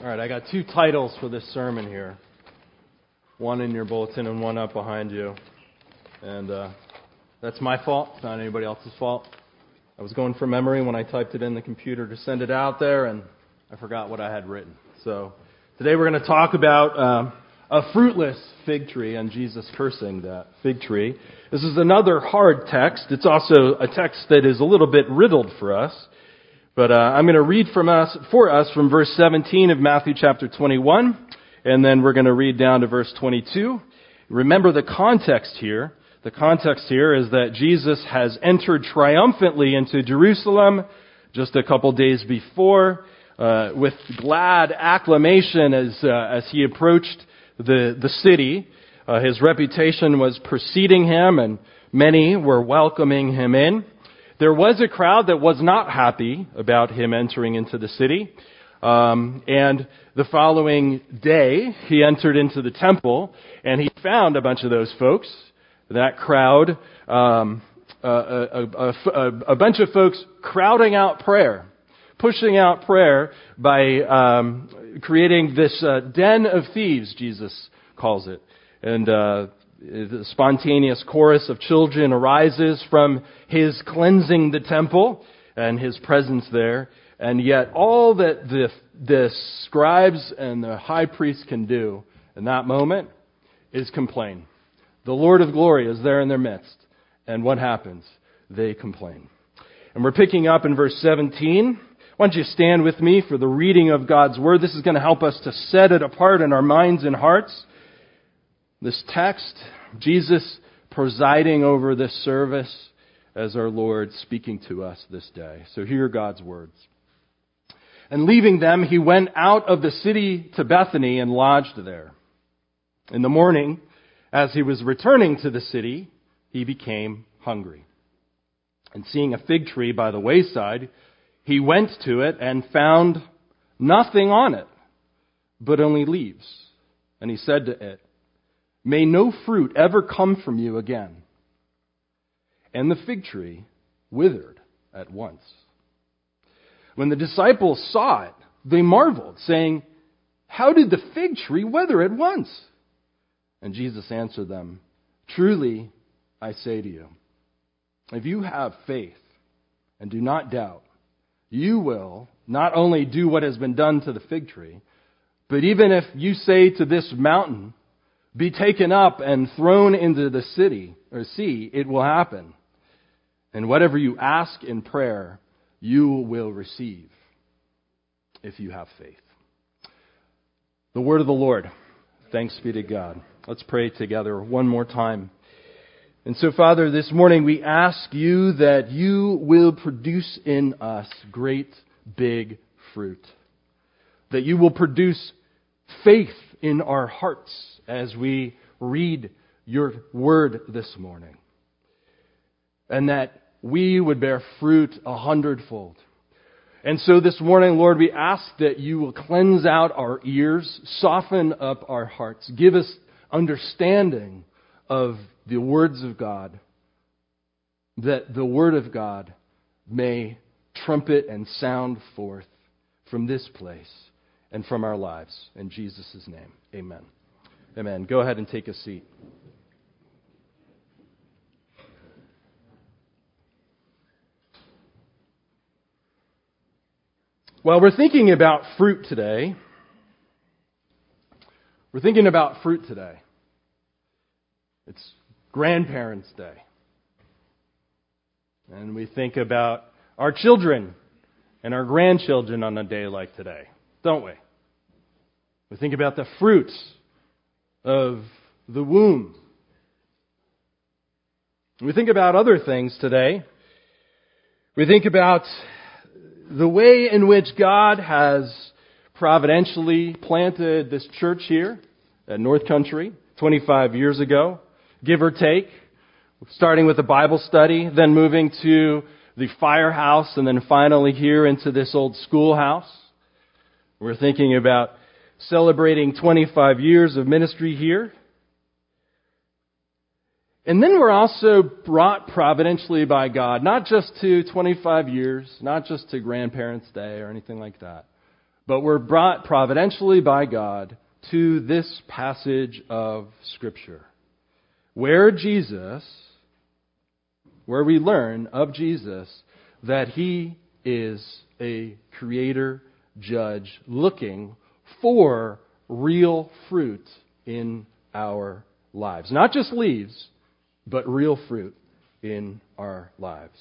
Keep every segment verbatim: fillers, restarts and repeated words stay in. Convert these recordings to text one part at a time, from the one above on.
All right, I got two titles for this sermon here. One in your bulletin and one up behind you. And uh, that's my fault. It's not anybody else's fault. I was going from memory when I typed it in the computer to send it out there, and I forgot what I had written. So today we're going to talk about um, a fruitless fig tree and Jesus cursing that fig tree. This is another hard text. It's also a text that is a little bit riddled for us. But uh, I'm going to read from us for us from verse seventeen of Matthew chapter twenty-one, and then we're going to read down to verse twenty-two. Remember the context here. The context here is that Jesus has entered triumphantly into Jerusalem just a couple days before, uh, with glad acclamation as uh, as he approached the the city. Uh, his reputation was preceding him, and many were welcoming him in. There was a crowd that was not happy about him entering into the city. Um, and the following day, he entered into the temple, and he found a bunch of those folks, that crowd, um, a, a, a, a, a bunch of folks crowding out prayer, pushing out prayer by um, creating this uh, den of thieves, Jesus calls it. And uh the spontaneous chorus of children arises from his cleansing the temple and his presence there. And yet all that the, the scribes and the high priest can do in that moment is complain. The Lord of glory is there in their midst. And what happens? They complain. And we're picking up in verse seventeen. Why don't you stand with me for the reading of God's Word? This is going to help us to set it apart in our minds and hearts. This text, Jesus presiding over this service as our Lord speaking to us this day. So hear God's words. And leaving them, he went out of the city to Bethany and lodged there. In the morning, as he was returning to the city, he became hungry. And seeing a fig tree by the wayside, he went to it and found nothing on it, but only leaves. And he said to it, "May no fruit ever come from you again." And the fig tree withered at once. When the disciples saw it, they marveled, saying, "How did the fig tree wither at once?" And Jesus answered them, "Truly, I say to you, if you have faith and do not doubt, you will not only do what has been done to the fig tree, but even if you say to this mountain, 'Be taken up and thrown into the city or sea,' it will happen. And whatever you ask in prayer, you will receive if you have faith." The word of the Lord. Thanks be to God. Let's pray together one more time. And so, Father, this morning we ask you that you will produce in us great, big fruit. That you will produce faith in our hearts as we read your word this morning. And that we would bear fruit a hundredfold. And so this morning, Lord, we ask that you will cleanse out our ears, soften up our hearts, give us understanding of the words of God, that the word of God may trumpet and sound forth from this place and from our lives. In Jesus' name, amen. Amen. Go ahead and take a seat. Well, we're thinking about fruit today. We're thinking about fruit today. It's Grandparents' Day. And we think about our children and our grandchildren on a day like today, don't we? We think about the fruits of the womb. We think about other things today. We think about the way in which God has providentially planted this church here at North Country twenty-five years ago, give or take, starting with a Bible study, then moving to the firehouse, and then finally here into this old schoolhouse. We're thinking about celebrating twenty-five years of ministry here. And then we're also brought providentially by God, not just to twenty-five years, not just to Grandparents' Day or anything like that, but we're brought providentially by God to this passage of Scripture, where Jesus, where we learn of Jesus that He is a creator, judge, looking for real fruit in our lives. Not just leaves, but real fruit in our lives.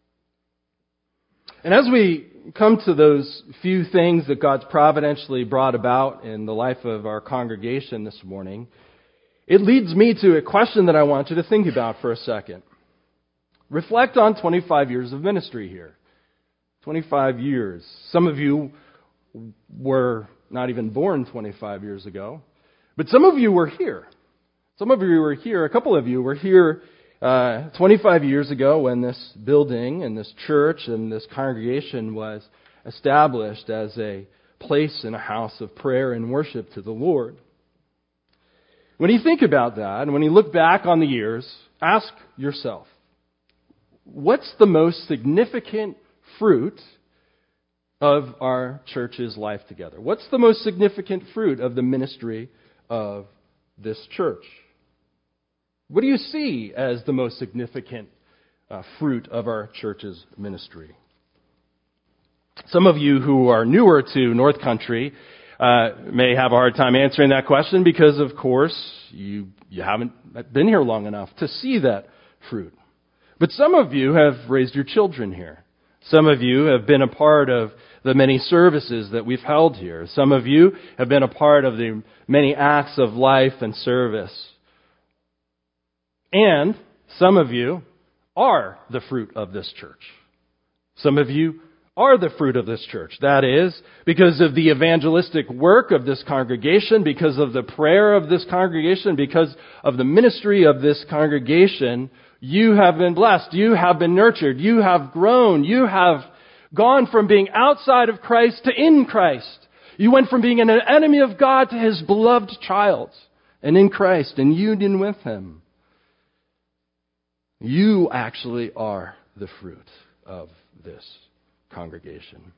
And as we come to those few things that God's providentially brought about in the life of our congregation this morning, it leads me to a question that I want you to think about for a second. Reflect on twenty-five years of ministry here. twenty-five years. Some of you were not even born twenty-five years ago, but some of you were here. Some of you were here, a couple of you were here uh, twenty-five years ago when this building and this church and this congregation was established as a place and a house of prayer and worship to the Lord. When you think about that, and when you look back on the years, ask yourself, what's the most significant fruit of our church's life together? What's the most significant fruit of the ministry of this church? What do you see as the most significant uh, fruit of our church's ministry? Some of you who are newer to North Country uh, may have a hard time answering that question because, of course, you you haven't been here long enough to see that fruit. But some of you have raised your children here. Some of you have been a part of the many services that we've held here. Some of you have been a part of the many acts of life and service. And some of you are the fruit of this church. Some of you are the fruit of this church. That is, because of the evangelistic work of this congregation, because of the prayer of this congregation, because of the ministry of this congregation, you have been blessed. You have been nurtured. You have grown. You have gone from being outside of Christ to in Christ. You went from being an enemy of God to His beloved child, and in Christ, in union with Him. You actually are the fruit of this congregation.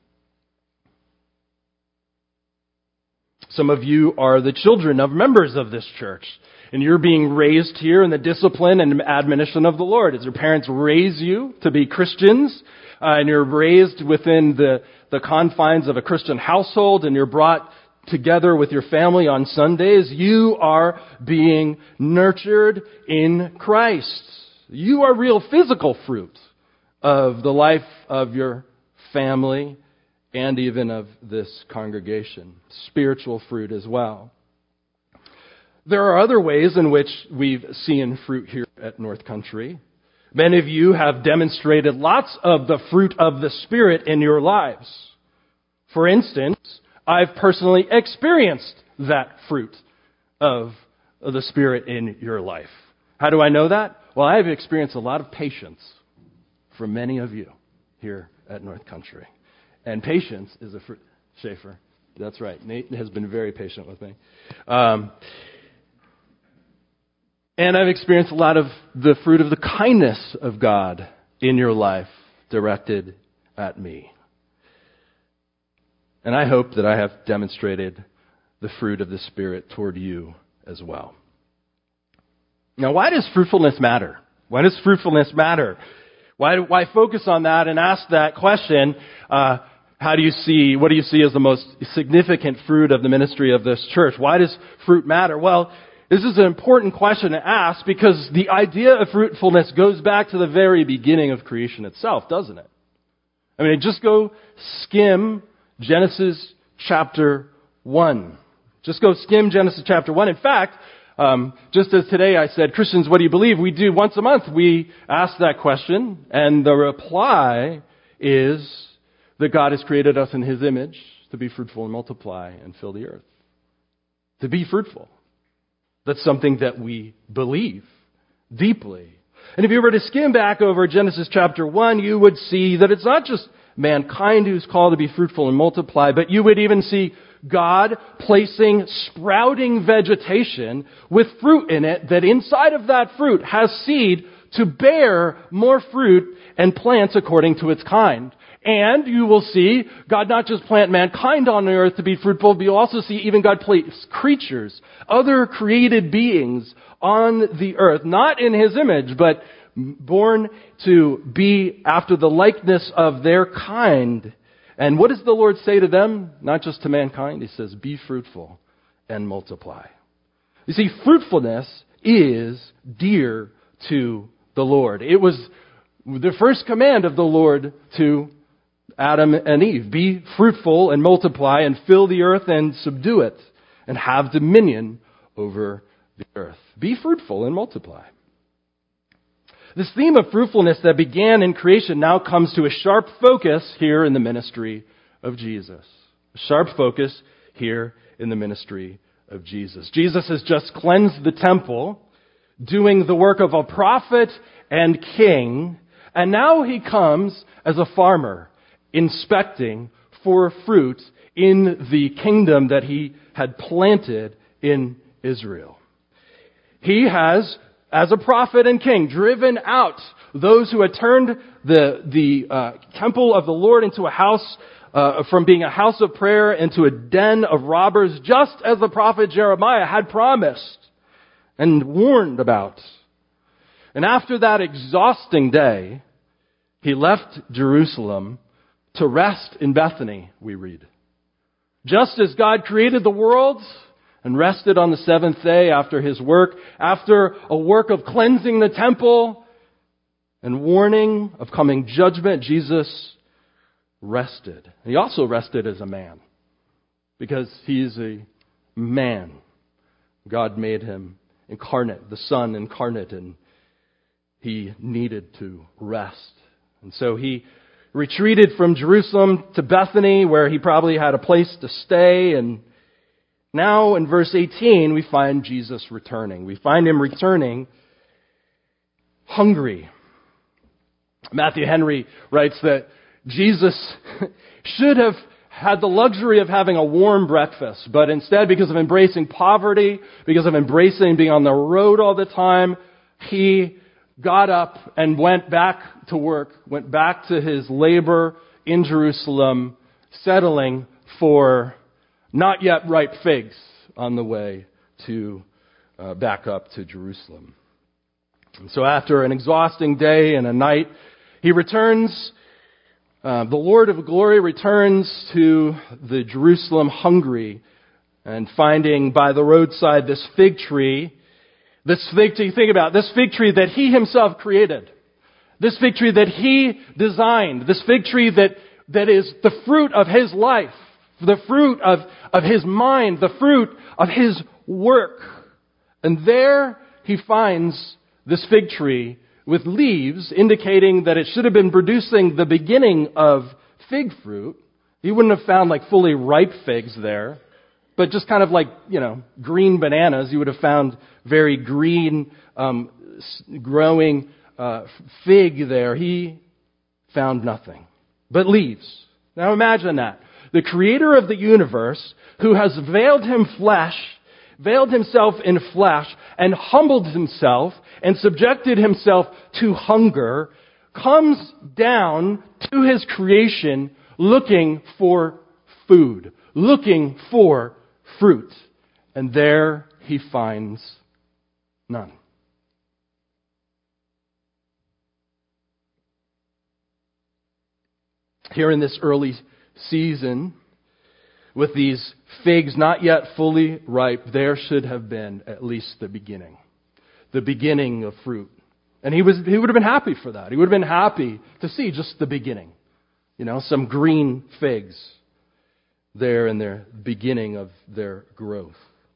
Some of you are the children of members of this church, and you're being raised here in the discipline and admonition of the Lord. As your parents raise you to be Christians, uh, and you're raised within the, the confines of a Christian household, and you're brought together with your family on Sundays, you are being nurtured in Christ. You are real physical fruit of the life of your family and even of this congregation. Spiritual fruit as well. There are other ways in which we've seen fruit here at North Country. Many of you have demonstrated lots of the fruit of the Spirit in your lives. For instance, I've personally experienced that fruit of the Spirit in your life. How do I know that? Well, I've experienced a lot of patience from many of you here at North Country. And patience is a fruit. Schaefer, that's right. Nate has been very patient with me. Um, and I've experienced a lot of the fruit of the kindness of God in your life directed at me. And I hope that I have demonstrated the fruit of the Spirit toward you as well. Now, why does fruitfulness matter? Why does fruitfulness matter? Why, why focus on that and ask that question? Uh, how do you see, what do you see as the most significant fruit of the ministry of this church? Why does fruit matter? Well, this is an important question to ask because the idea of fruitfulness goes back to the very beginning of creation itself, doesn't it? I mean, just go skim Genesis chapter one. Just go skim Genesis chapter one. In fact, Um, just as today I said, Christians, what do you believe? We do once a month. We ask that question, and the reply is that God has created us in His image to be fruitful and multiply and fill the earth. To be fruitful. That's something that we believe deeply. And if you were to skim back over Genesis chapter one, you would see that it's not just mankind who's called to be fruitful and multiply, but you would even see God placing sprouting vegetation with fruit in it that inside of that fruit has seed to bear more fruit and plants according to its kind. And you will see God not just plant mankind on the earth to be fruitful, but you'll also see even God place creatures, other created beings on the earth, not in His image, but born to be after the likeness of their kind. And what does the Lord say to them? Not just to mankind. He says, be fruitful and multiply. You see, fruitfulness is dear to the Lord. It was the first command of the Lord to Adam and Eve. Be fruitful and multiply and fill the earth and subdue it and have dominion over the earth. Be fruitful and multiply. This theme of fruitfulness that began in creation now comes to a sharp focus here in the ministry of Jesus. A sharp focus here in the ministry of Jesus. Jesus has just cleansed the temple, doing the work of a prophet and king, and now He comes as a farmer, inspecting for fruit in the kingdom that He had planted in Israel. He has, as a prophet and king, driven out those who had turned the, the uh, temple of the Lord into a house, uh, from being a house of prayer into a den of robbers, just as the prophet Jeremiah had promised and warned about. And after that exhausting day, He left Jerusalem to rest in Bethany, we read. Just as God created the world and rested on the seventh day after His work, after a work of cleansing the temple and warning of coming judgment, Jesus rested. He also rested as a man because He is a man. God made Him incarnate, the Son incarnate, and He needed to rest. And so He retreated from Jerusalem to Bethany, where He probably had a place to stay. And now in verse eighteen, we find Jesus returning. We find Him returning hungry. Matthew Henry writes that Jesus should have had the luxury of having a warm breakfast, but instead, because of embracing poverty, because of embracing being on the road all the time, He got up and went back to work, went back to His labor in Jerusalem, settling for not yet ripe figs on the way to uh, back up to Jerusalem. And so after an exhausting day and a night, He returns, uh, the Lord of glory returns to the Jerusalem hungry, and finding by the roadside this fig tree. This fig tree, think about it, this fig tree that He Himself created. This fig tree that He designed. This fig tree that, that is the fruit of His life. The fruit of, of His mind. The fruit of His work. And there He finds this fig tree with leaves indicating that it should have been producing the beginning of fig fruit. He wouldn't have found like fully ripe figs there. But just kind of like, you know, green bananas, you would have found very green, um, growing uh, fig there. He found nothing but leaves. Now imagine that. The Creator of the universe, who has veiled him flesh, veiled Himself in flesh, and humbled Himself, and subjected Himself to hunger, comes down to His creation looking for food, looking for fruit. And there He finds none. Here in this early season, with these figs not yet fully ripe, there should have been at least the beginning. The beginning of fruit. And he was he would have been happy for that. He would have been happy to see just the beginning. You know, some green figs there in their beginning of their growth.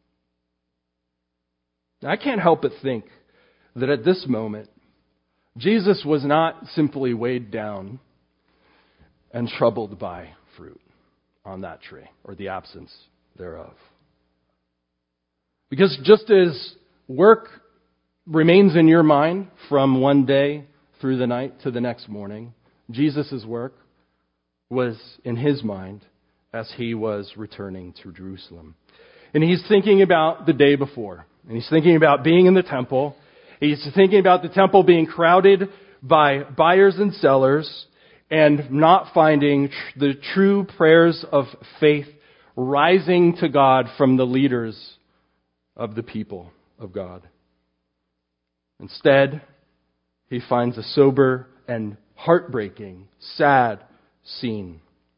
I can't help but think that at this moment, Jesus was not simply weighed down and troubled by fruit on that tree, or the absence thereof. Because just as work remains in your mind from one day through the night to the next morning, Jesus' work was in His mind as He was returning to Jerusalem. And He's thinking about the day before. And He's thinking about being in the temple. He's thinking about the temple being crowded by buyers and sellers. and not finding tr- the true prayers of faith rising to God from the leaders of the people of God. Instead, he finds a sober and heartbreaking, sad scene.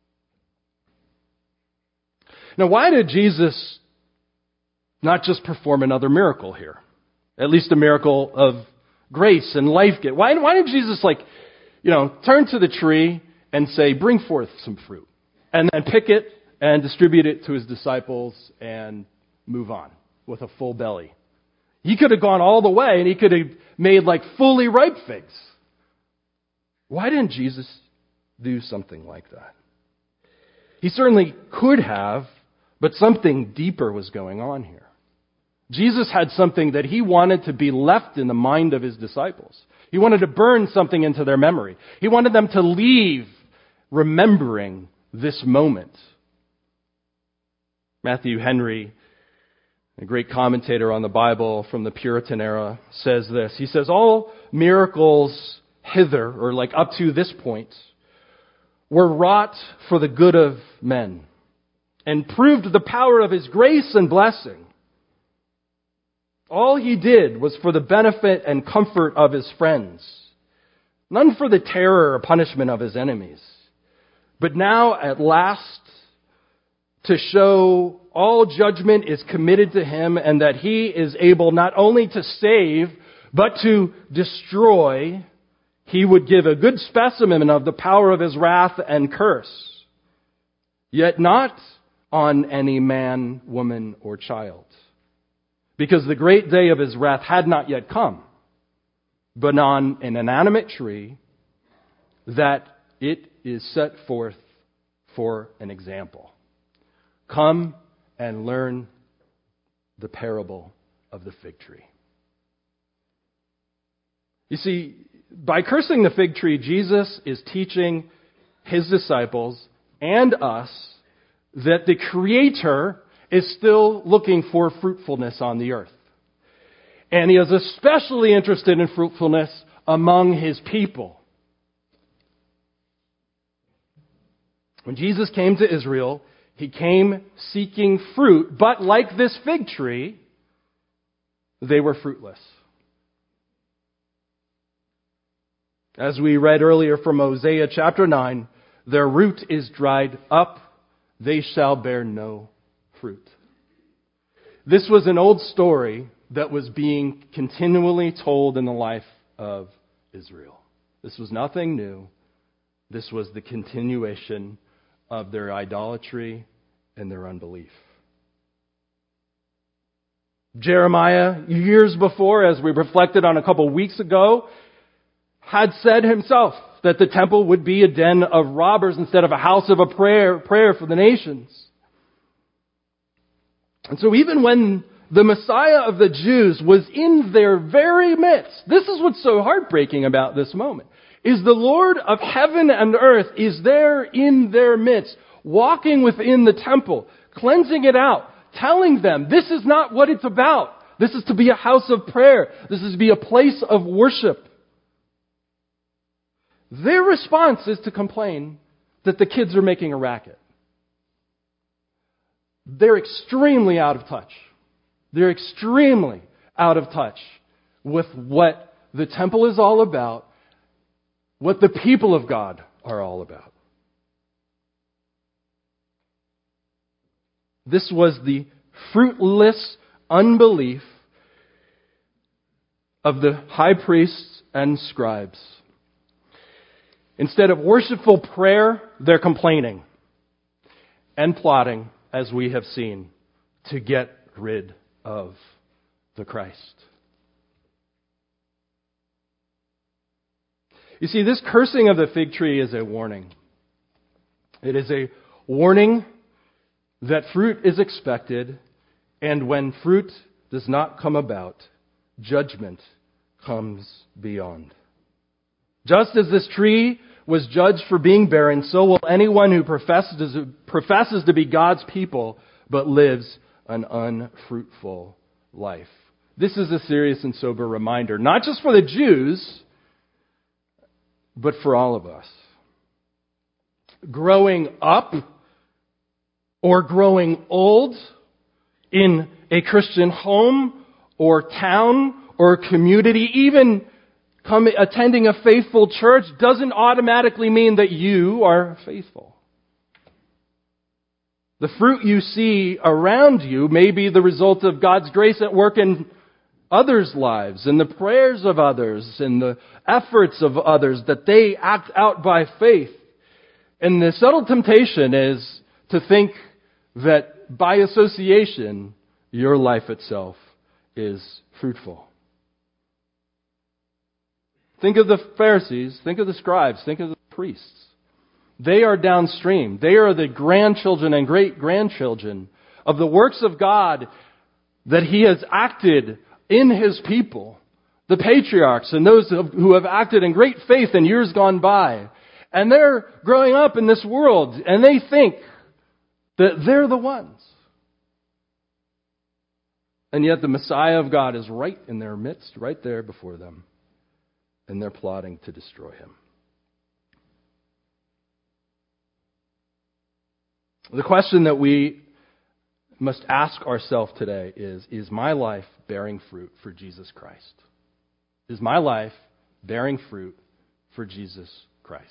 Now, why did Jesus not just perform another miracle here? At least a miracle of grace and life. Why, why did Jesus, like, you know, turn to the tree and say, bring forth some fruit, and then pick it and distribute it to his disciples and move on with a full belly? He could have gone all the way and he could have made like fully ripe figs. Why didn't Jesus do something like that? He certainly could have, but something deeper was going on here. Jesus had something that he wanted to be left in the mind of his disciples. He wanted to burn something into their memory. He wanted them to leave remembering this moment. Matthew Henry, a great commentator on the Bible from the Puritan era, says this. He says, all miracles hither, or like up to this point, were wrought for the good of men and proved the power of his grace and blessing. All he did was for the benefit and comfort of his friends, none for the terror or punishment of his enemies. But now, at last, to show all judgment is committed to him and that he is able not only to save, but to destroy, he would give a good specimen of the power of his wrath and curse. Yet not on any man, woman, or child. Because the great day of his wrath had not yet come, but on an inanimate tree, that it is set forth for an example. Come and learn the parable of the fig tree. You see, by cursing the fig tree, Jesus is teaching his disciples and us that the Creator is still looking for fruitfulness on the earth. And he is especially interested in fruitfulness among his people. When Jesus came to Israel, he came seeking fruit, but like this fig tree, they were fruitless. As we read earlier from Hosea chapter nine, their root is dried up, they shall bear no fruit. This was an old story that was being continually told in the life of Israel. This was nothing new. This was the continuation of their idolatry and their unbelief. Jeremiah, years before, as we reflected on a couple weeks ago, had said himself that the temple would be a den of robbers instead of a house of a prayer, prayer for the nations. And so even when the Messiah of the Jews was in their very midst, this is what's so heartbreaking about this moment, is the Lord of heaven and earth is there in their midst, walking within the temple, cleansing it out, telling them this is not what it's about. This is to be a house of prayer. This is to be a place of worship. Their response is to complain that the kids are making a racket. They're extremely out of touch. They're extremely out of touch with what the temple is all about, what the people of God are all about. This was the fruitless unbelief of the high priests and scribes. Instead of worshipful prayer, they're complaining and plotting, as we have seen, to get rid of the Christ. You see, this cursing of the fig tree is a warning. It is a warning that fruit is expected, and when fruit does not come about, judgment comes beyond. Just as this tree was judged for being barren, so will anyone who professes, professes to be God's people but lives an unfruitful life. This is a serious and sober reminder, not just for the Jews, but for all of us. growing up or growing old in a Christian home or town or community, even come, attending a faithful church, doesn't automatically mean that you are faithful. The fruit you see around you may be the result of God's grace at work in others' lives, and the prayers of others, and the efforts of others, that they act out by faith. And the subtle temptation is to think that by association, your life itself is fruitful. Think of the Pharisees, think of the scribes, think of the priests. They are downstream. They are the grandchildren and great-grandchildren of the works of God that He has acted in His people. The patriarchs and those who have acted in great faith in years gone by. And they're growing up in this world and they think that they're the ones. And yet the Messiah of God is right in their midst, right there before them. And they're plotting to destroy Him. The question that we must ask ourselves today is, is my life bearing fruit for Jesus Christ? Is my life bearing fruit for Jesus Christ?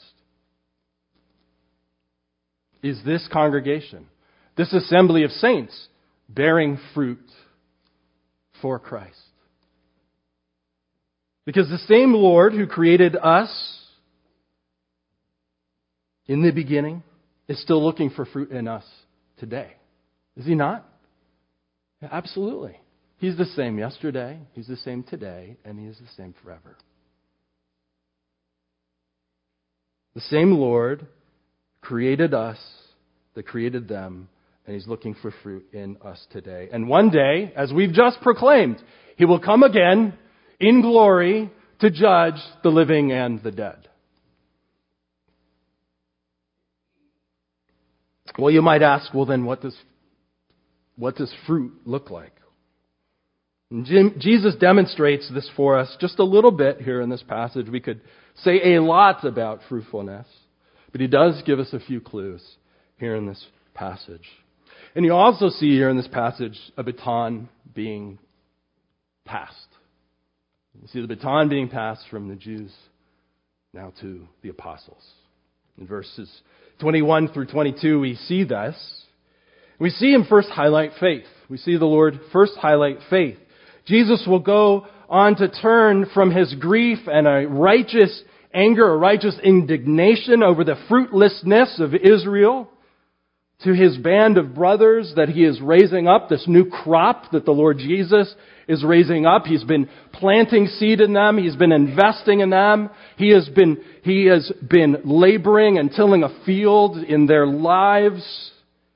Is this congregation, this assembly of saints, bearing fruit for Christ? Because the same Lord who created us in the beginning is still looking for fruit in us today. Is He not? Yeah, absolutely. He's the same yesterday, He's the same today, and He is the same forever. The same Lord created us, that created them, and He's looking for fruit in us today. And one day, as we've just proclaimed, He will come again in glory to judge the living and the dead. Well, you might ask, well then what does what does fruit look like? And Jim, Jesus demonstrates this for us just a little bit here in this passage. We could say a lot about fruitfulness, but He does give us a few clues here in this passage. And you also see here in this passage a baton being passed. You see the baton being passed from the Jews now to the apostles. In verses twenty-one through twenty-two, we see this. We see Him first highlight faith. We see the Lord first highlight faith. Jesus will go on to turn from His grief and a righteous anger, a righteous indignation over the fruitlessness of Israel, to His band of brothers that He is raising up, this new crop that the Lord Jesus is raising up. He's been planting seed in them. He's been investing in them. He has been, he has been laboring and tilling a field in their lives.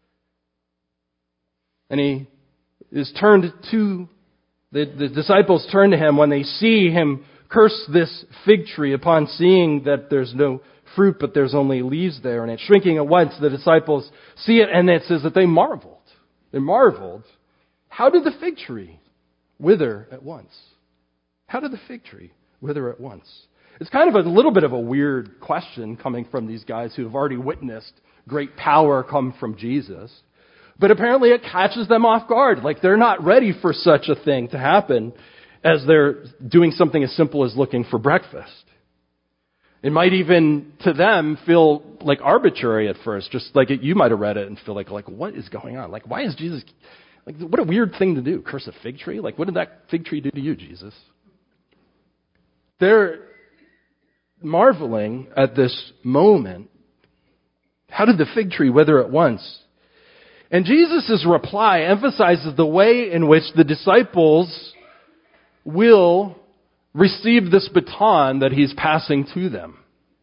And He is turned to, the, the disciples turn to Him when they see Him curse this fig tree upon seeing that there's no fruit, but there's only leaves there, and it's shrinking at once. The disciples see it, and it says that they marveled. They marveled. How did the fig tree wither at once? How did the fig tree wither at once? It's kind of a little bit of a weird question coming from these guys who have already witnessed great power come from Jesus. But apparently it catches them off guard. Like they're not ready for such a thing to happen as they're doing something as simple as looking for breakfast. It might even, to them, feel like arbitrary at first. Just like it, you might have read it and feel like, like, what is going on? Like, why is Jesus, like, what a weird thing to do. Curse a fig tree? Like, what did that fig tree do to you, Jesus? They're marveling at this moment. How did the fig tree wither at once? And Jesus' reply emphasizes the way in which the disciples will receive this baton that He's passing to them.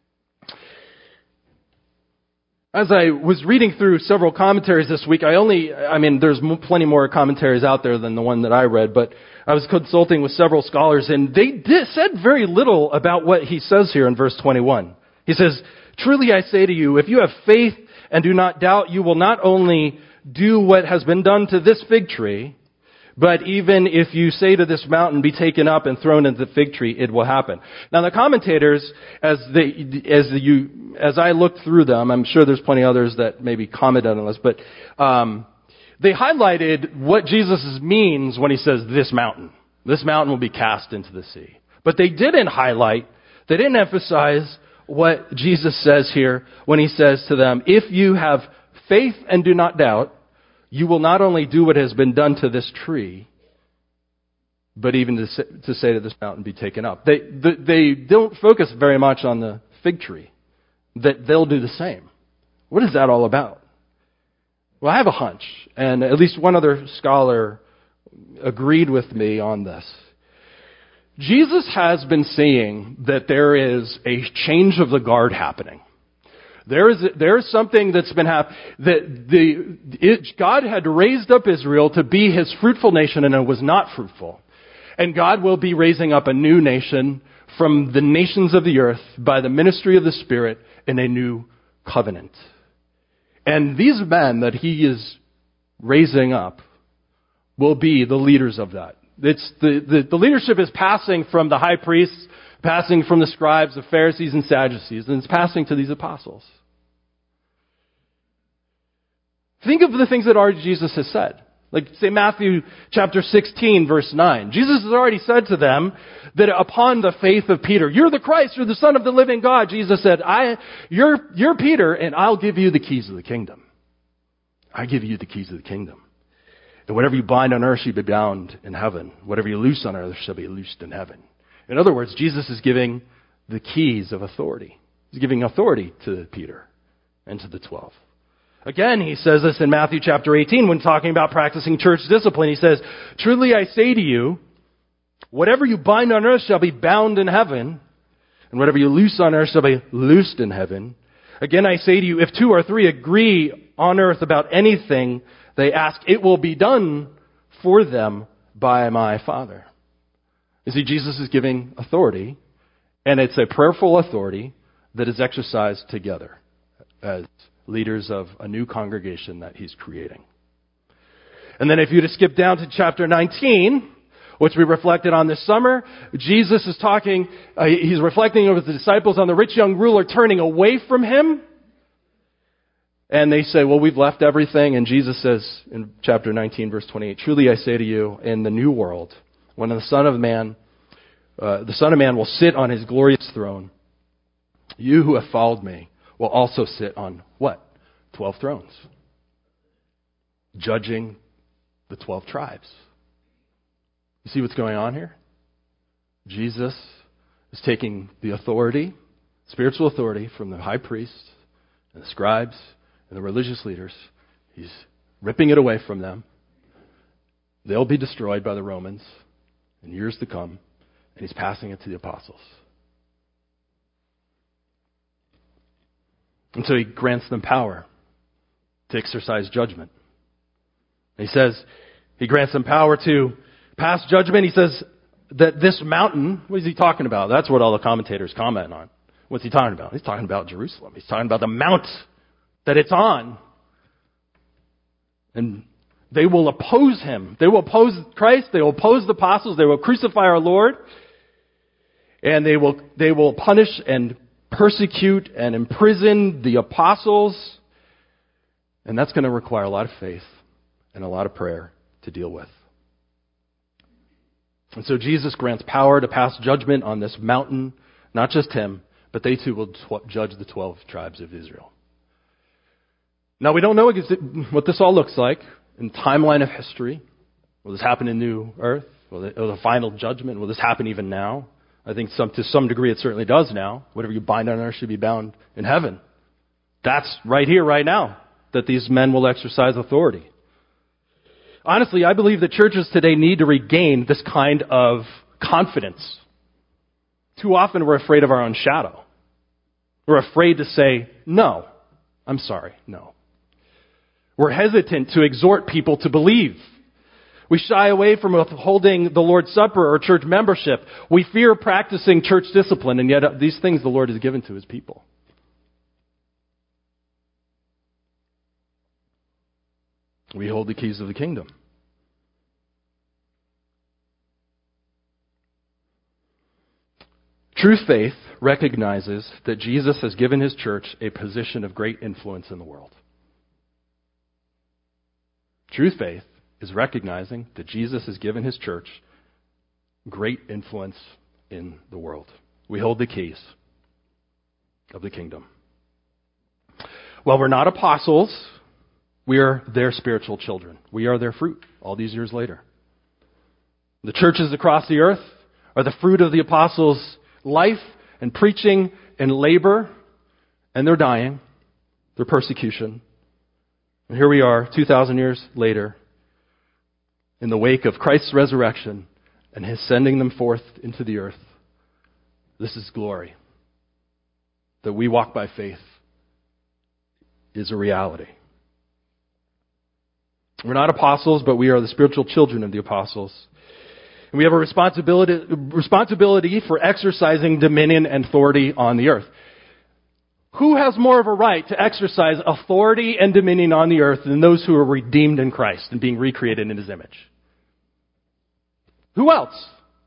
As I was reading through several commentaries this week, I only, I mean, there's plenty more commentaries out there than the one that I read, but I was consulting with several scholars, and they did, said very little about what He says here in verse twenty-one. He says, "Truly I say to you, if you have faith and do not doubt, you will not only do what has been done to this fig tree, But even if you say to this mountain, be taken up and thrown into the fig tree, it will happen. Now the commentators, as they, as you, as I looked through them, I'm sure there's plenty others that maybe commented on this, but, um, they highlighted what Jesus means when he says this mountain. This mountain will be cast into the sea. But they didn't highlight, they didn't emphasize what Jesus says here when he says to them, if you have faith and do not doubt, you will not only do what has been done to this tree, but even to say, to, say to this mountain, be taken up. They, they, they don't focus very much on the fig tree, that they'll do the same. What is that all about? Well, I have a hunch, and at least one other scholar agreed with me on this. Jesus has been saying that there is a change of the guard happening. There is there is something that's been happening, that the it, God had raised up Israel to be his fruitful nation, and it was not fruitful. And God will be raising up a new nation from the nations of the earth by the ministry of the Spirit in a new covenant. And these men that he is raising up will be the leaders of that. It's the, the, the leadership is passing from the high priests, passing from the scribes, the Pharisees and Sadducees, and it's passing to these apostles. Think of the things that already Jesus has said. Like, say, Matthew chapter sixteen, verse nine. Jesus has already said to them that upon the faith of Peter, you're the Christ, you're the Son of the living God. Jesus said, I, you're, you're Peter, and I'll give you the keys of the kingdom. I give you the keys of the kingdom. And whatever you bind on earth shall be bound in heaven. Whatever you loose on earth shall be loosed in heaven. In other words, Jesus is giving the keys of authority. He's giving authority to Peter and to the twelve. Again, he says this in Matthew chapter eighteen when talking about practicing church discipline. He says, truly I say to you, whatever you bind on earth shall be bound in heaven, and whatever you loose on earth shall be loosed in heaven. Again, I say to you, if two or three agree on earth about anything they ask, it will be done for them by my Father. You see, Jesus is giving authority, and it's a prayerful authority that is exercised together as leaders of a new congregation that he's creating. And then if you just skip down to chapter nineteen, which we reflected on this summer, Jesus is talking, uh, he's reflecting over the disciples on the rich young ruler turning away from him. And they say, well, we've left everything. And Jesus says in chapter nineteen, verse twenty-eight, truly I say to you, in the new world, when the Son of Man, uh, the Son of Man will sit on his glorious throne, you who have followed me will also sit on what? Twelve thrones. Judging the twelve tribes. You see what's going on here? Jesus is taking the authority, spiritual authority from the high priests and the scribes and the religious leaders. He's ripping it away from them. They'll be destroyed by the Romans in years to come, and he's passing it to the apostles. And so he grants them power to exercise judgment. He says, he grants them power to pass judgment. He says that this mountain, what is he talking about? That's what all the commentators comment on. What's he talking about? He's talking about Jerusalem. He's talking about the mount that it's on. And they will oppose him. They will oppose Christ. They will oppose the apostles. They will crucify our Lord. And they will, they will punish and persecute and imprison the apostles. And that's going to require a lot of faith and a lot of prayer to deal with. And so Jesus grants power to pass judgment on this mountain, not just him, but they too will tw- judge the twelve tribes of Israel. Now, we don't know what this all looks like in timeline of history. Will this happen in new earth? Will the final judgment? Will this happen even now? I think some, to some degree it certainly does now. Whatever you bind on earth should be bound in heaven. That's right here, right now, that these men will exercise authority. Honestly, I believe that churches today need to regain this kind of confidence. Too often we're afraid of our own shadow. We're afraid to say, no, I'm sorry, no. We're hesitant to exhort people to believe. We shy away from holding the Lord's Supper or church membership. We fear practicing church discipline, and yet these things the Lord has given to his people. We hold the keys of the kingdom. True faith recognizes that Jesus has given his church a position of great influence in the world. True faith is recognizing that Jesus has given his church great influence in the world. We hold the keys of the kingdom. Well, we're not apostles. We are their spiritual children. We are their fruit all these years later. The churches across the earth are the fruit of the apostles' life and preaching and labor, and they're dying, their persecution. And here we are, two thousand years later, in the wake of Christ's resurrection and his sending them forth into the earth. This is glory. That we walk by faith is a reality. We're not apostles, but we are the spiritual children of the apostles. And we have a responsibility, responsibility for exercising dominion and authority on the earth. Who has more of a right to exercise authority and dominion on the earth than those who are redeemed in Christ and being recreated in his image? Who else?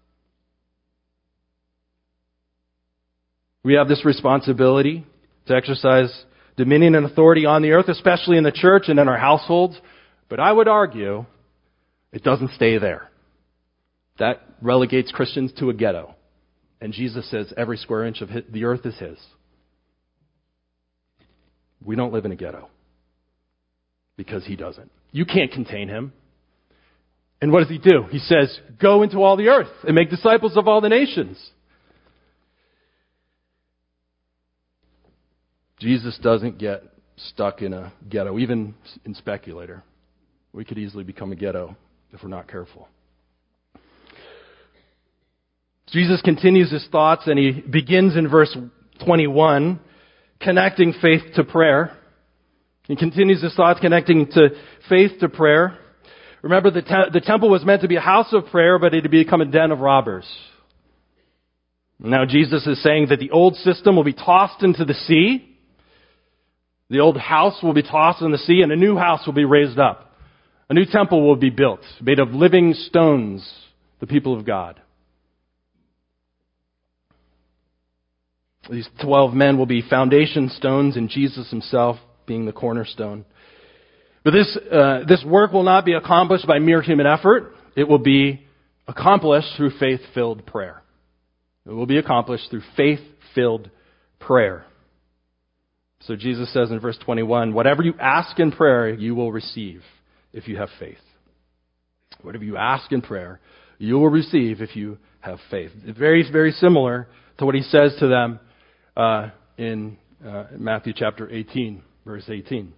We have this responsibility to exercise dominion and authority on the earth, especially in the church and in our households. But I would argue it doesn't stay there. That relegates Christians to a ghetto. And Jesus says every square inch of the earth is his. We don't live in a ghetto because he doesn't. You can't contain him. And what does he do? He says, go into all the earth and make disciples of all the nations. Jesus doesn't get stuck in a ghetto, even in Speculator. We could easily become a ghetto if we're not careful. Jesus continues his thoughts, and he begins in verse twenty-one, connecting faith to prayer. He continues his thoughts connecting to faith to prayer. Remember, the, te- the temple was meant to be a house of prayer, but it had become a den of robbers. Now Jesus is saying that the old system will be tossed into the sea. The old house will be tossed in the sea, and a new house will be raised up. A new temple will be built, made of living stones, the people of God. These twelve men will be foundation stones, and Jesus himself being the cornerstone. But this uh, this work will not be accomplished by mere human effort. It will be accomplished through faith-filled prayer. It will be accomplished through faith-filled prayer. So Jesus says in verse twenty-one, whatever you ask in prayer, you will receive if you have faith. Whatever you ask in prayer, you will receive if you have faith. It's very, very similar to what he says to them uh, in uh, Matthew chapter eighteen, verse eighteen.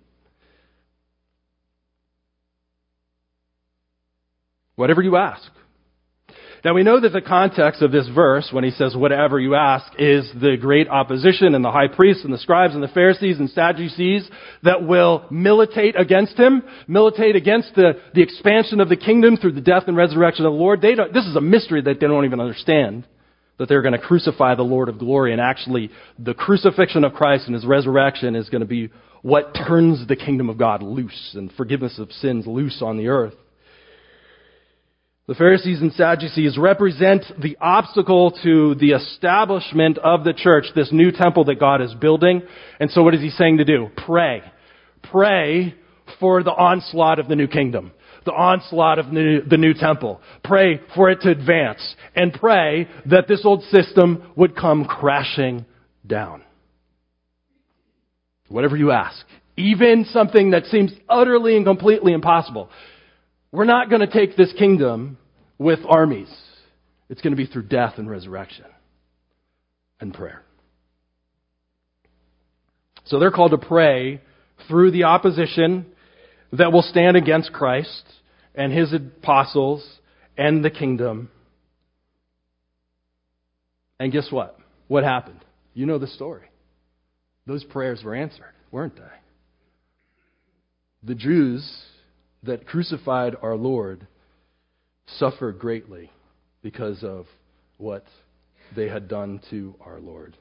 Whatever you ask. Now we know that the context of this verse, when he says whatever you ask, is the great opposition and the high priests and the scribes and the Pharisees and Sadducees that will militate against him, militate against the, the expansion of the kingdom through the death and resurrection of the Lord. They don't, this is a mystery that they don't even understand, that they're going to crucify the Lord of glory, and actually the crucifixion of Christ and his resurrection is going to be what turns the kingdom of God loose and forgiveness of sins loose on the earth. The Pharisees and Sadducees represent the obstacle to the establishment of the church, this new temple that God is building. And so what is he saying to do? Pray. Pray for the onslaught of the new kingdom, the onslaught of the new, the new temple. Pray for it to advance, and pray that this old system would come crashing down. Whatever you ask, even something that seems utterly and completely impossible. We're not going to take this kingdom with armies. It's going to be through death and resurrection and prayer. So they're called to pray through the opposition that will stand against Christ and his apostles and the kingdom. And guess what? What happened? You know the story. Those prayers were answered, weren't they? The Jews that crucified our Lord suffered greatly because of what they had done to our Lord.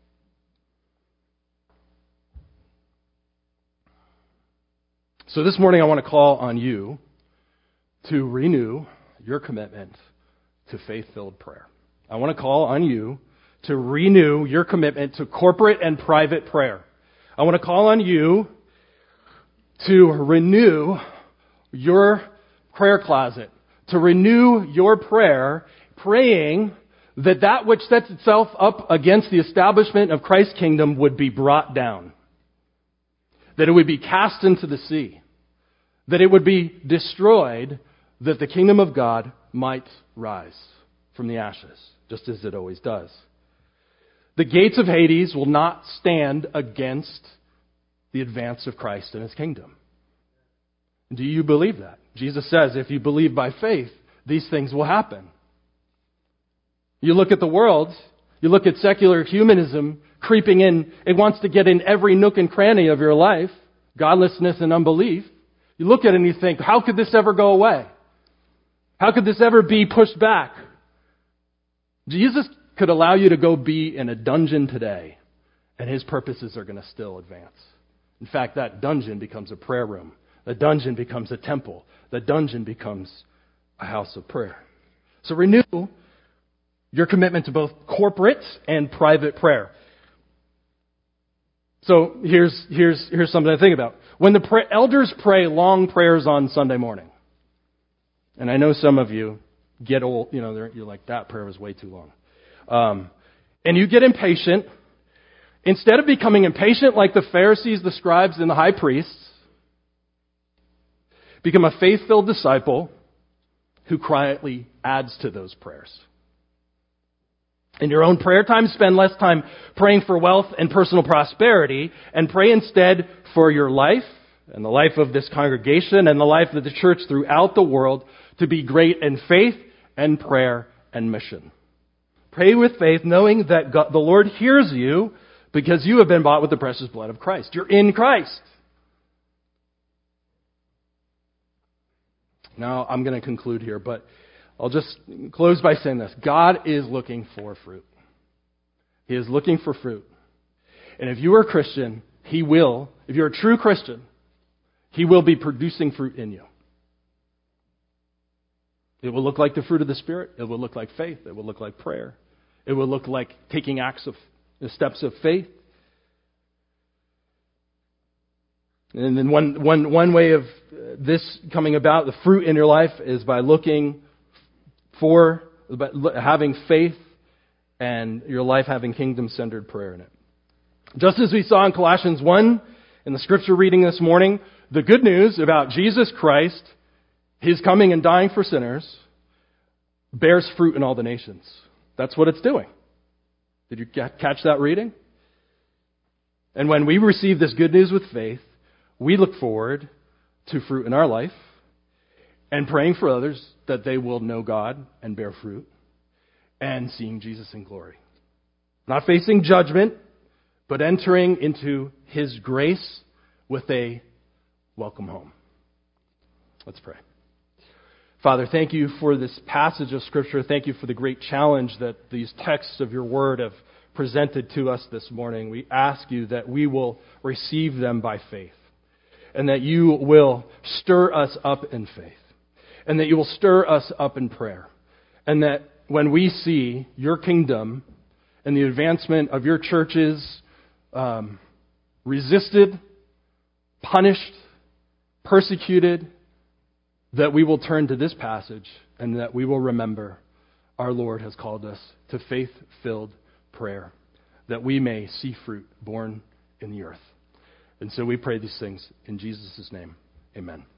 So this morning I want to call on you to renew your commitment to faith-filled prayer. I want to call on you to renew your commitment to corporate and private prayer. I want to call on you to renew your prayer closet, to renew your prayer, praying that that which sets itself up against the establishment of Christ's kingdom would be brought down, that it would be cast into the sea, that it would be destroyed, that the kingdom of God might rise from the ashes, just as it always does. The gates of Hades will not stand against the advance of Christ and His kingdom. Do you believe that? Jesus says, if you believe by faith, these things will happen. You look at the world, you look at secular humanism creeping in. It wants to get in every nook and cranny of your life, godlessness and unbelief. You look at it and you think, how could this ever go away? How could this ever be pushed back? Jesus could allow you to go be in a dungeon today, and His purposes are going to still advance. In fact, that dungeon becomes a prayer room. The dungeon becomes a temple. The dungeon becomes a house of prayer. So renew your commitment to both corporate and private prayer. So here's here's here's something to think about. When the pra- elders pray long prayers on Sunday morning, and I know some of you get old, you know, you're like, that prayer was way too long. Um, and you get impatient. Instead of becoming impatient like the Pharisees, the scribes, and the high priests, become a faith-filled disciple who quietly adds to those prayers. In your own prayer time, spend less time praying for wealth and personal prosperity, and pray instead for your life and the life of this congregation and the life of the church throughout the world to be great in faith and prayer and mission. Pray with faith, knowing that God, the Lord hears you because you have been bought with the precious blood of Christ. You're in Christ. Now, I'm going to conclude here, but I'll just close by saying this. God is looking for fruit. He is looking for fruit. And if you are a Christian, He will, if you're a true Christian, He will be producing fruit in you. It will look like the fruit of the Spirit. It will look like faith. It will look like prayer. It will look like taking acts of the steps of faith. And then one, one, one way of this coming about, the fruit in your life, is by looking for, by having faith and your life having kingdom-centered prayer in it. Just as we saw in Colossians one, in the scripture reading this morning, the good news about Jesus Christ, His coming and dying for sinners, bears fruit in all the nations. That's what it's doing. Did you catch that reading? And when we receive this good news with faith, we look forward to fruit in our life and praying for others that they will know God and bear fruit and seeing Jesus in glory. Not facing judgment, but entering into His grace with a welcome home. Let's pray. Father, thank you for this passage of Scripture. Thank you for the great challenge that these texts of your word have presented to us this morning. We ask you that we will receive them by faith, and that you will stir us up in faith, and that you will stir us up in prayer, and that when we see your kingdom and the advancement of your churches um, resisted, punished, persecuted, that we will turn to this passage and that we will remember our Lord has called us to faith-filled prayer, that we may see fruit born in the earth. And so we pray these things in Jesus' name. Amen.